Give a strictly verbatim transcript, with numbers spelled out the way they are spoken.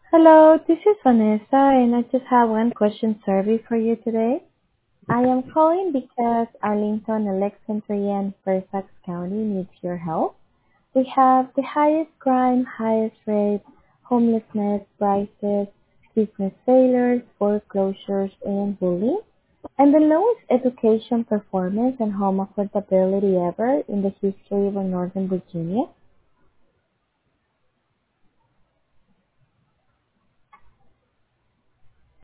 Hello, this is Vanessa, and I just have one question survey for you today. I am calling because Arlington, Alexandria, and Fairfax County needs your help. We have the highest crime, highest rate, homelessness, prices, business failures, foreclosures, and bullying, and the lowest education performance and home affordability ever in the history of Northern Virginia.